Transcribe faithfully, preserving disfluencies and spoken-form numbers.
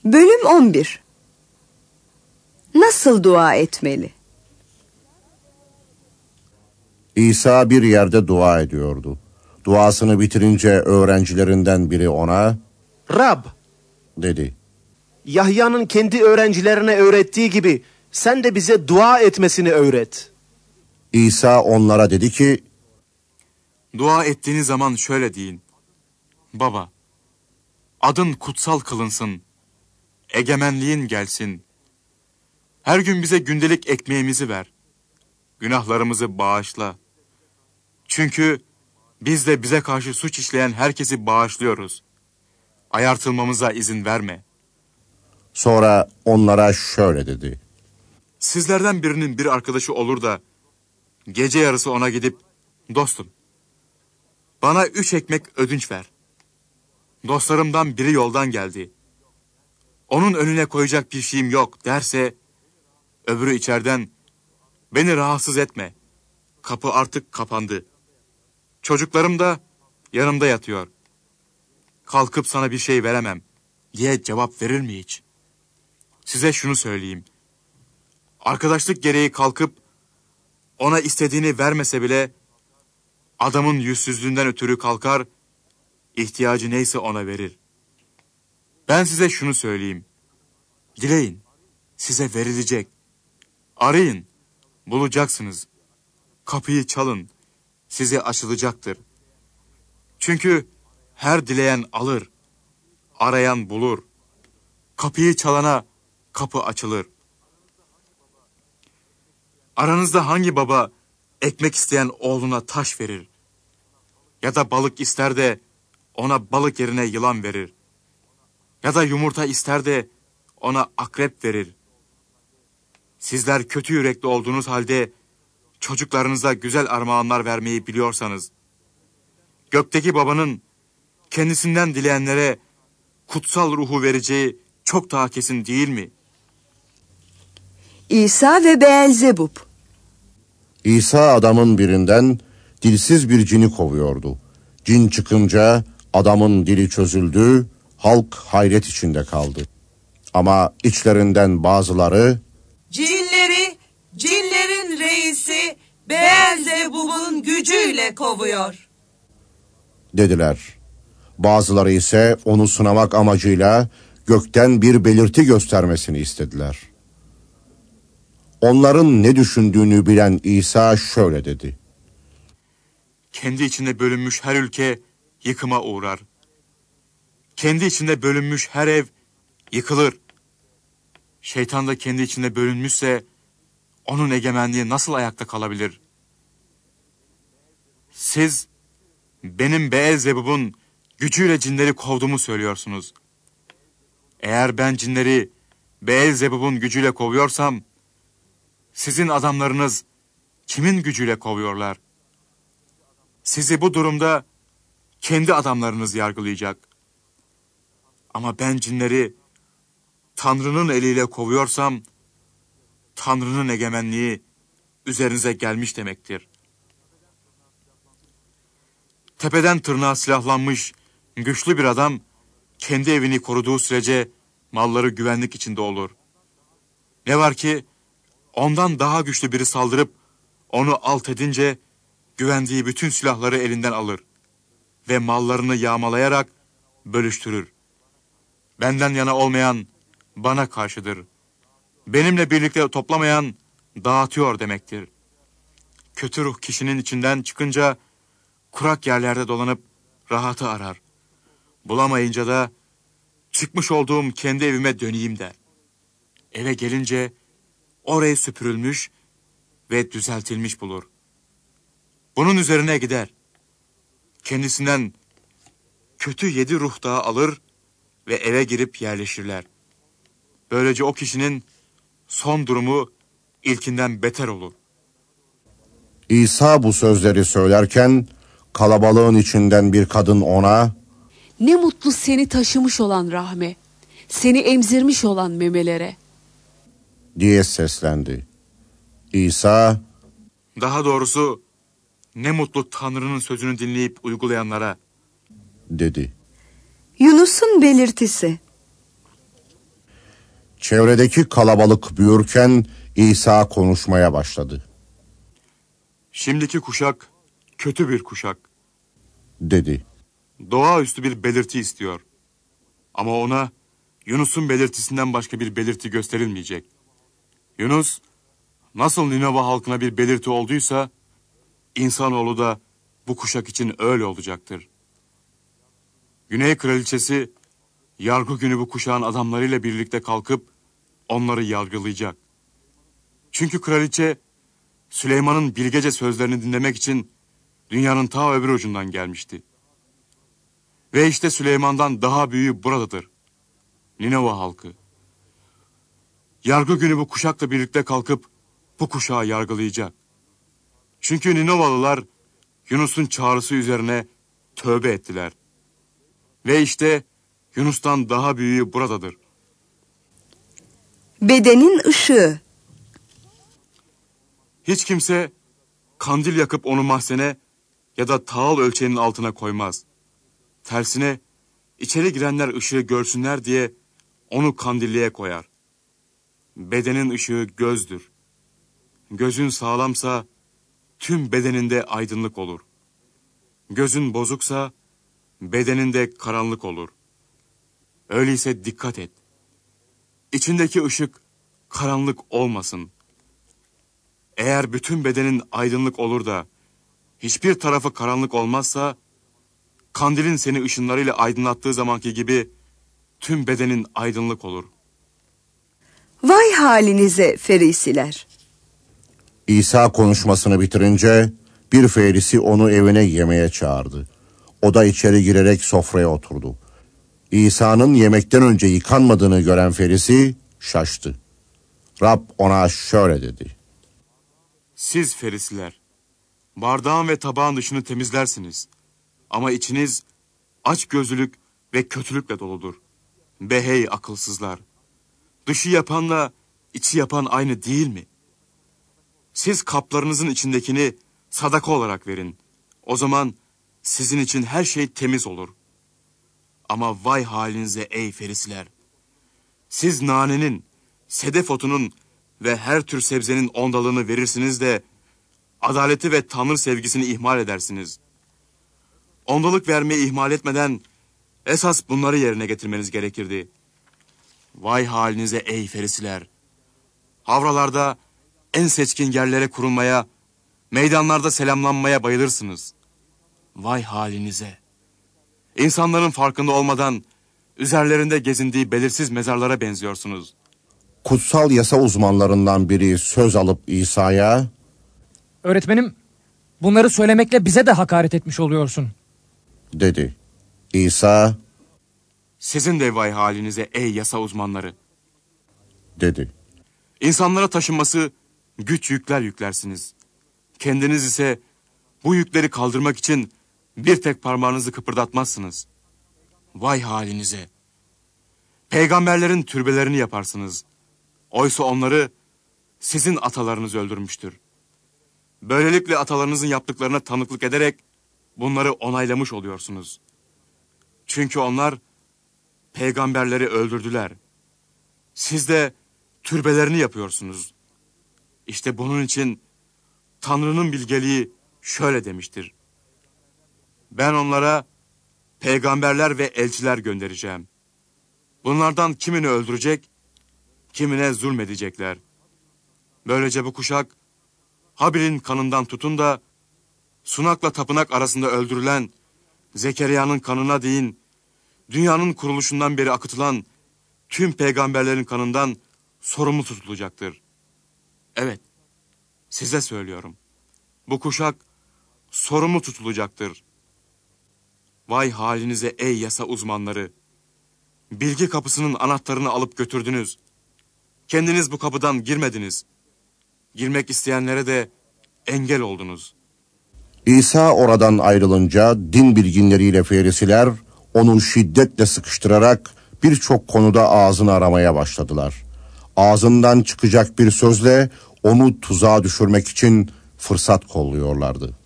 Bölüm on bir. Nasıl dua etmeli? İsa bir yerde dua ediyordu. Duasını bitirince öğrencilerinden biri ona, "Rab," dedi. "Yahya'nın kendi öğrencilerine öğrettiği gibi sen de bize dua etmesini öğret." İsa onlara dedi ki, Dua ettiğiniz zaman şöyle deyin: Baba, adın kutsal kılınsın, egemenliğin gelsin. Her gün bize gündelik ekmeğimizi ver. Günahlarımızı bağışla. Çünkü biz de bize karşı suç işleyen herkesi bağışlıyoruz. Ayartılmamıza izin verme. Sonra onlara şöyle dedi. Sizlerden birinin bir arkadaşı olur da gece yarısı ona gidip, dostum, bana üç ekmek ödünç ver. Dostlarımdan biri yoldan geldi. Onun önüne koyacak bir şeyim yok derse, öbürü içeriden, beni rahatsız etme. Kapı artık kapandı. Çocuklarım da yanımda yatıyor. Kalkıp sana bir şey veremem diye cevap verir mi hiç? Size şunu söyleyeyim. Arkadaşlık gereği kalkıp ona istediğini vermese bile adamın yüzsüzlüğünden ötürü kalkar, ihtiyacı neyse ona verir. Ben size şunu söyleyeyim. Dileyin, size verilecek. Arayın, bulacaksınız. Kapıyı çalın, size açılacaktır. Çünkü her dileyen alır, arayan bulur. Kapıyı çalana kapı açılır. Aranızda hangi baba ekmek isteyen oğluna taş verir? Ya da balık ister de ona balık yerine yılan verir? Ya da yumurta ister de ona akrep verir? Sizler kötü yürekli olduğunuz halde çocuklarınıza güzel armağanlar vermeyi biliyorsanız, gökteki babanın kendisinden dileyenlere kutsal ruhu vereceği çok daha kesin değil mi? İsa ve Beelzebub. İsa adamın birinden dilsiz bir cini kovuyordu. Cin çıkınca adamın dili çözüldü, halk hayret içinde kaldı. Ama içlerinden bazıları, Cinleri, cinlerin reisi Beelzebub'un gücüyle kovuyor dediler. Bazıları ise onu sınamak amacıyla gökten bir belirti göstermesini istediler. Onların ne düşündüğünü bilen İsa şöyle dedi. Kendi içinde bölünmüş her ülke yıkıma uğrar. Kendi içinde bölünmüş her ev yıkılır. Şeytan da kendi içinde bölünmüşse onun egemenliği nasıl ayakta kalabilir? Siz benim Beelzebub'un gücüyle cinleri kovduğumu söylüyorsunuz. Eğer ben cinleri Beelzebub'un gücüyle kovuyorsam, sizin adamlarınız kimin gücüyle kovuyorlar? Sizi bu durumda kendi adamlarınız yargılayacak. Ama ben cinleri Tanrı'nın eliyle kovuyorsam, Tanrı'nın egemenliği üzerinize gelmiş demektir. Tepeden tırnağa silahlanmış güçlü bir adam, kendi evini koruduğu sürece malları güvenlik içinde olur. Ne var ki, ondan daha güçlü biri saldırıp onu alt edince, güvendiği bütün silahları elinden alır ve mallarını yağmalayarak bölüştürür. Benden yana olmayan bana karşıdır. Benimle birlikte toplamayan dağıtıyor demektir. Kötü ruh kişinin içinden çıkınca kurak yerlerde dolanıp rahatı arar. Bulamayınca da çıkmış olduğum kendi evime döneyim der. Eve gelince orayı süpürülmüş ve düzeltilmiş bulur. Bunun üzerine gider. Kendisinden kötü yedi ruh daha alır ve eve girip yerleşirler. Böylece o kişinin son durumu ilkinden beter olur. İsa bu sözleri söylerken kalabalığın içinden bir kadın ona, ne mutlu seni taşımış olan rahme, seni emzirmiş olan memelere diye seslendi. İsa, daha doğrusu ne mutlu Tanrı'nın sözünü dinleyip uygulayanlara dedi. Yunus'un belirtisi. Çevredeki kalabalık büyürken İsa konuşmaya başladı. Şimdiki kuşak kötü bir kuşak. Dedi. Doğaüstü bir belirti istiyor. Ama ona Yunus'un belirtisinden başka bir belirti gösterilmeyecek. Yunus nasıl Ninove halkına bir belirti olduysa, insanoğlu da bu kuşak için öyle olacaktır. Güney kraliçesi yargı günü bu kuşağın adamlarıyla birlikte kalkıp onları yargılayacak. Çünkü kraliçe Süleyman'ın bilgece sözlerini dinlemek için dünyanın ta öbür ucundan gelmişti. Ve işte Süleyman'dan daha büyüğü buradadır. Ninove halkı. Yargı günü bu kuşakla birlikte kalkıp bu kuşağı yargılayacak. Çünkü Ninovalılar Yunus'un çağrısı üzerine tövbe ettiler. Ve işte Yunus'tan daha büyüğü buradadır. Bedenin ışığı. Hiç kimse kandil yakıp onu mahzene ya da tağıl ölçeğinin altına koymaz. Tersine içeri girenler ışığı görsünler diye onu kandilliğe koyar. Bedenin ışığı gözdür. Gözün sağlamsa tüm bedeninde aydınlık olur. Gözün bozuksa bedeninde karanlık olur. Öyleyse dikkat et. İçindeki ışık karanlık olmasın. Eğer bütün bedenin aydınlık olur da hiçbir tarafı karanlık olmazsa, kandilin seni ışınlarıyla aydınlattığı zamanki gibi tüm bedenin aydınlık olur. Vay halinize Ferisiler. İsa konuşmasını bitirince bir Ferisi onu evine yemeğe çağırdı. O da içeri girerek sofraya oturdu. İsa'nın yemekten önce yıkanmadığını gören Ferisi şaştı. Rab ona şöyle dedi. Siz Ferisiler, bardağın ve tabağın dışını temizlersiniz. Ama içiniz açgözlülük ve kötülükle doludur. Be hey akılsızlar! Dışı yapanla içi yapan aynı değil mi? Siz kaplarınızın içindekini sadaka olarak verin. O zaman sizin için her şey temiz olur. Ama vay halinize ey Ferisiler! Siz nanenin, sedef otunun ve her tür sebzenin ondalığını verirsiniz de adaleti ve Tanrı sevgisini ihmal edersiniz. Ondalık vermeyi ihmal etmeden esas bunları yerine getirmeniz gerekirdi. Vay halinize ey Ferisiler! Havralarda en seçkin yerlere kurulmaya, meydanlarda selamlanmaya bayılırsınız. Vay halinize! İnsanların farkında olmadan üzerlerinde gezindiği belirsiz mezarlara benziyorsunuz. Kutsal yasa uzmanlarından biri söz alıp İsa'ya, Öğretmenim, bunları söylemekle bize de hakaret etmiş oluyorsun, dedi. İsa, Sizin de vay halinize ey yasa uzmanları! dedi. İnsanlara taşınması güç yükler yüklersiniz. Kendiniz ise bu yükleri kaldırmak için bir tek parmağınızı kıpırdatmazsınız. Vay halinize! Peygamberlerin türbelerini yaparsınız. Oysa onları sizin atalarınız öldürmüştür. Böylelikle atalarınızın yaptıklarına tanıklık ederek bunları onaylamış oluyorsunuz. Çünkü onlar peygamberleri öldürdüler. Siz de türbelerini yapıyorsunuz. İşte bunun için Tanrı'nın bilgeliği şöyle demiştir. Ben onlara peygamberler ve elçiler göndereceğim. Bunlardan kimini öldürecek, kimine zulmedecekler. Böylece bu kuşak Habil'in kanından tutun da sunakla tapınak arasında öldürülen Zekeriya'nın kanına değin, dünyanın kuruluşundan beri akıtılan tüm peygamberlerin kanından sorumlu tutulacaktır. Evet, size söylüyorum. Bu kuşak sorumlu tutulacaktır. Vay halinize ey yasa uzmanları! Bilgi kapısının anahtarını alıp götürdünüz. Kendiniz bu kapıdan girmediniz. Girmek isteyenlere de engel oldunuz. İsa oradan ayrılınca din bilginleriyle Ferisiler onu şiddetle sıkıştırarak birçok konuda ağzını aramaya başladılar. Ağzından çıkacak bir sözle onu tuzağa düşürmek için fırsat kolluyorlardı.